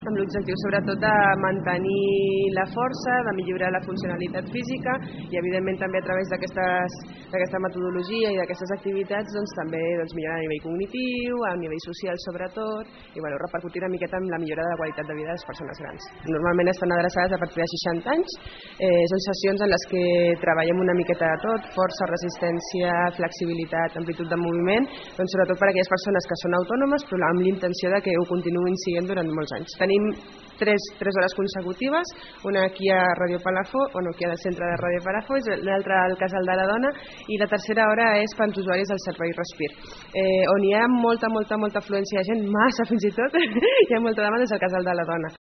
amb l'objectiu sobretot de mantenir la força, de millorar la funcionalitat física i evidentment també a través d'aquesta metodologia i d'aquestes activitats també millorar a nivell cognitiu, a nivell social sobretot i repercutir una miqueta en la millora de la qualitat de vida de les persones grans. Normalment estan adreçades a partir de 60 anys, són sessions en les que treballem una miqueta de tot, força, resistència, flexibilitat, amplitud de moviment, doncs sobretot per a aquelles persones que són autònomes però amb l'intenció de que ho continuïn sent durant molts anys. Tenim 3 hores consecutives, una aquí a Ràdio Palafolls, aquí al centre de Ràdio Palafolls, l'altra al Casal de la Dona i la tercera hora és per als usuaris del servei Respir. On hi ha molta afluència de gent, massa fins i tot, hi ha molta demanda és al Casal de la Dona.